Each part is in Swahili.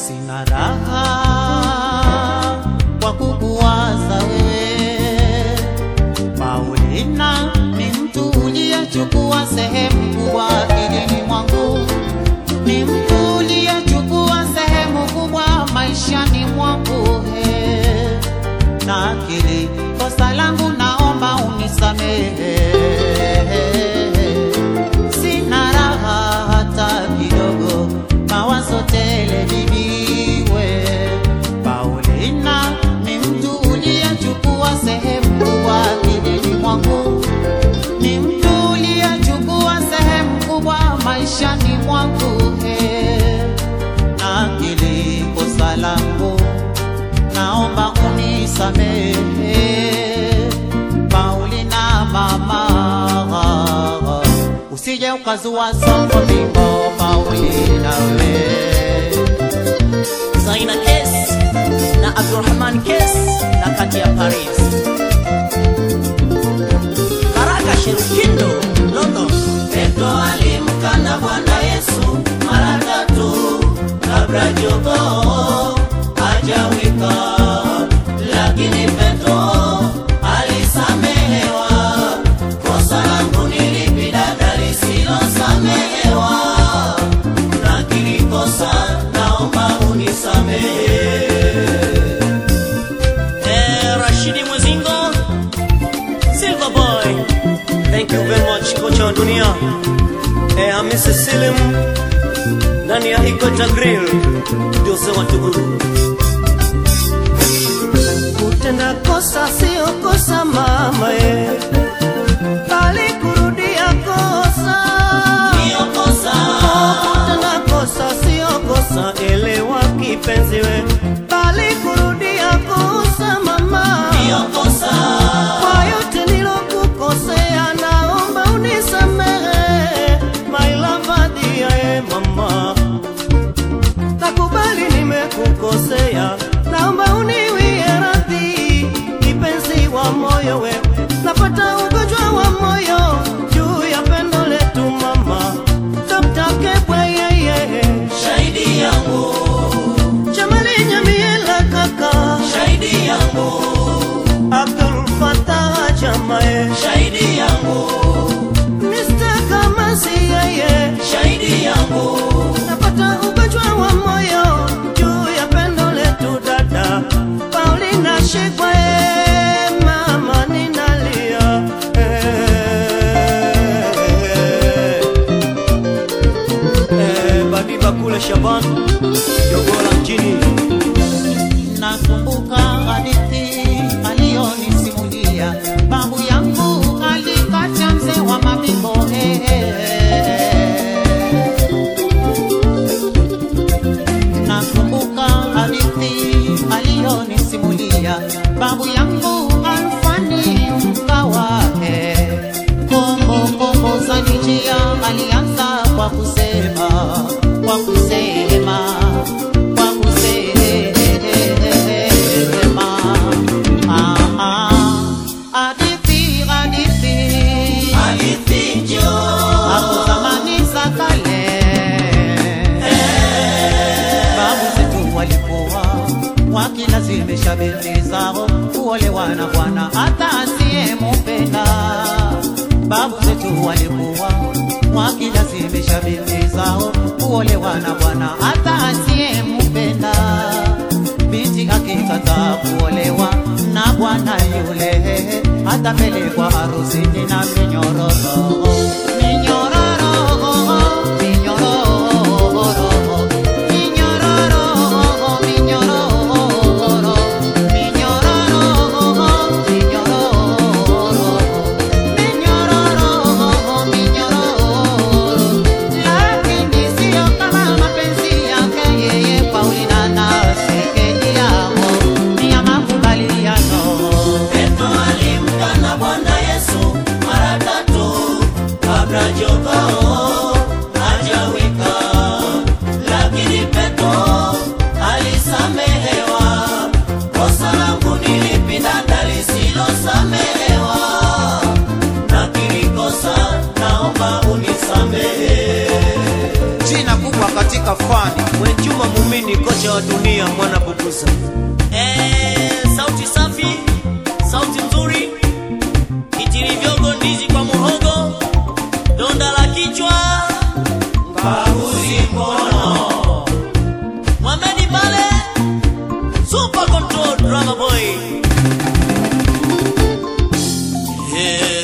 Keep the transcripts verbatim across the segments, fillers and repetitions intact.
sina raha kwa kukuwaza wewe. Paulina ni mtu uliyechukua sehemu kubwa akilini mwangu, ni mtu uliyechukua sehemu kubwa maishani mwangu. He, na akili kosa langu naomba unisamehe. Sina raha hata kidogo, mawazo tele bibiwe. Paulina ni mtu uliyechukua sehemu kubwa akilini mwangu, ni mtu uliyechukua sehemu kubwa maishani mwangu. He, na akili kosa langu naomba unisamehe. Paulina mama, usije ukazua songo mimbo. Paulina we Zaina Kes na Abdurrahman Kes na kati ya Paris, Karaka Shirukindo London. Petro alimkana Bwana Yesu mara tatu kabla jogoo hajawika, lakini Petro alisamehewa. Kosa langu ni lipi dada lisilosamehewa? Nakiri kosa, naomba unisamehe. Eh, Rashidi Mwezingo, Silver Boy, thank you very much kocha wa dunia. Eh, Hamisi Selim ndani ya Ikota Grill ndio sema tuguru. Kutenda kosa sio kosa mama eh, bali kurudia kosa Sio kosa. Kutenda kosa sio kosa, elewa kipenzi we, bali kurudia kosa mama. Sio kosa. Kwa yote nilokukosea naomba unisamehe, my love dear mama. Nakubali nimekukosea, naomba uniwie radhi, kipenzi wa moyo we. Napata ugonjwa wa moyo juu ya pendo letu mama. Doctor Kebwe yeye Shahidi yangu, Jamali Nyamiela kaka, shahidi yangu, Abdul Fattah Jamae, shahidi yangu, Mister Kamasi yeye, shahidi yangu. napata ugonjwa wa moyo juu ya pendo letu dada. Paulina Shikwe mama ninalia eh, eh, Badiba kule Shaban Jogora mjini. nakumbuka hadithi aliyonisimulia babu yangu alikacha mzee wa mabimbo. Nakumbuka hadithi aliyonisimulia babu yangu alfani mkawahe. Kombo kombo za njia alianza kwa kusema, kwa kusema, kwa kusema. Ah, ah, hadithi, hadithi, Hadithi njoo. hapo zamani za kale babu zetu walikuwa wakilazimisha binti zao kuolewa na bwana hata asiyempenda. Babu zetu walikuwa wakilazimisha binti zao kuolewa na bwana hata asiyempenda. Binti akikataa kuolewa na bwana yule, atapelekwa harusini na minyororo, minyororo, minyororo, minyororo, minyororo, minyororo, minyororo, minyororo, minyororo. Lakini sio kama mapenzi yake yeye Paulina na Sekeli yao, ni ya makubaliano. Petro alimkana Bwana Yesu mara tatu kabla kaka Fani Mwenjuma Mumini, kocha wa dunia, mwana Bubuza. Eh, sauti safi, sauti nzuri, itiri vyogo ndizi kwa muhogo, donda la kichwa, kahuzi mkono. Mwamedi Bale, super control drama boy. Yeah.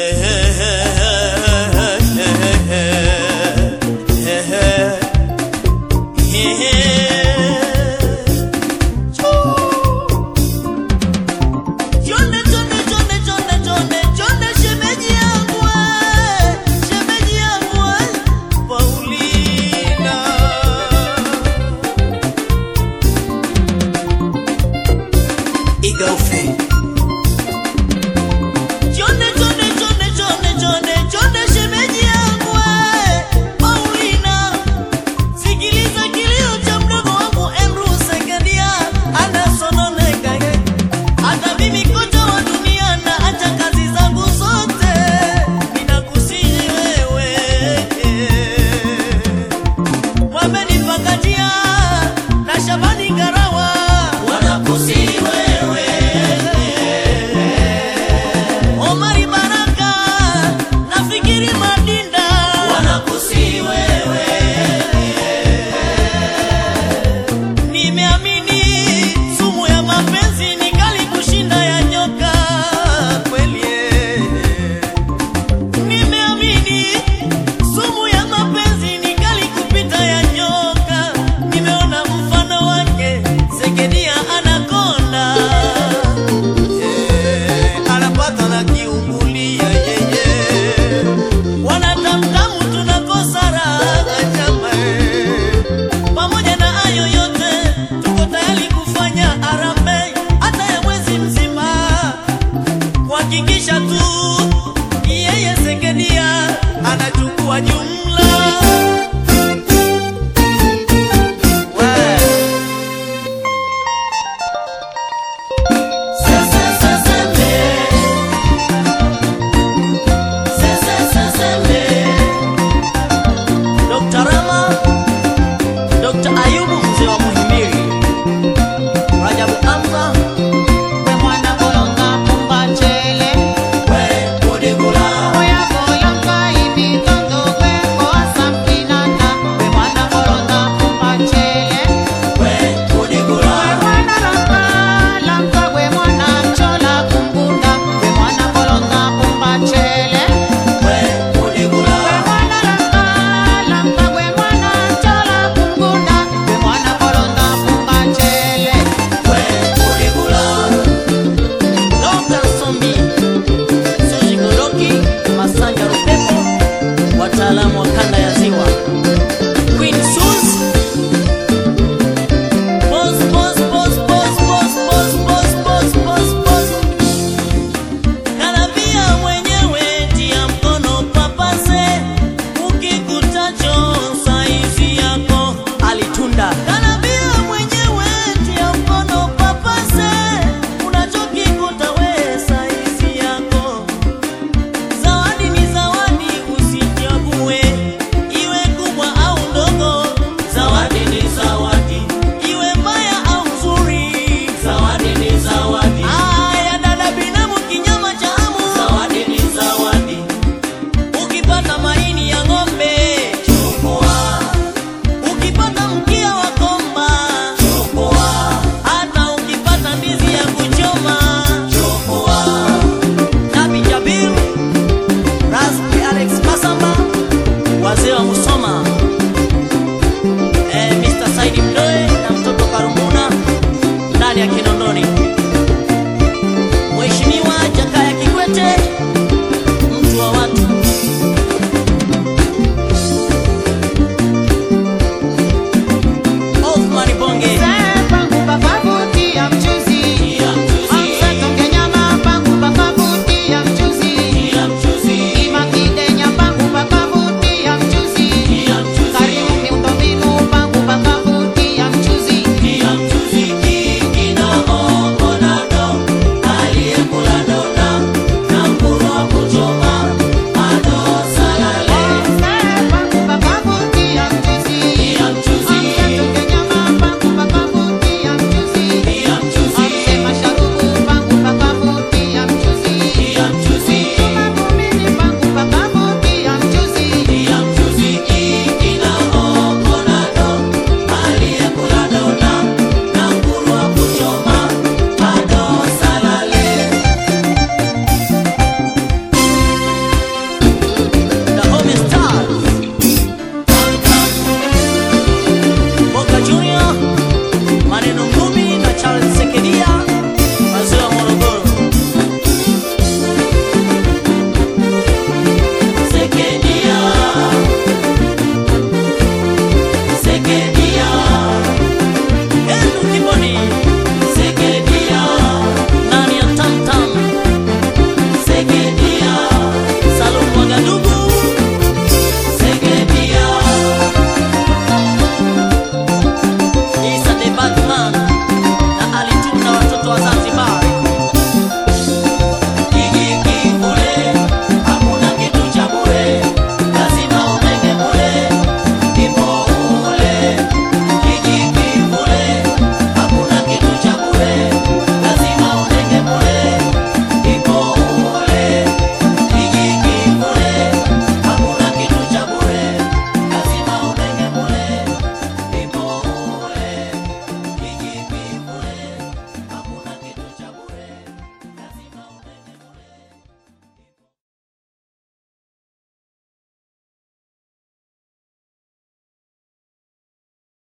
Hakikisha tu yeye Sekedia anachukua jumla. Doctor Rama, Doctor Ayubu mzee wa Muhimili, Rajabu Amza, wataalamu wa kanda ya Ziwa, Queen Sus, boss boss boss boss boss boss boss boss boss boss, Kalabia mwenyewe tia mkono papase, ukikutacho saizi yako alitunda. Kalabia mwenyewe tia mkono papase, unachokikuta we saizi yako. Zawadi ni zawadi, usichague iwe kubwa au ndogo. Zawadi ni zawadi, iwe mbaya au nzuri. Zawadi ni zawadi. Aya dada binamu kinyama cha hamu. Zawadi ni zawadi. Ukipata maini ya ng'ombe chukua, ukipata mkia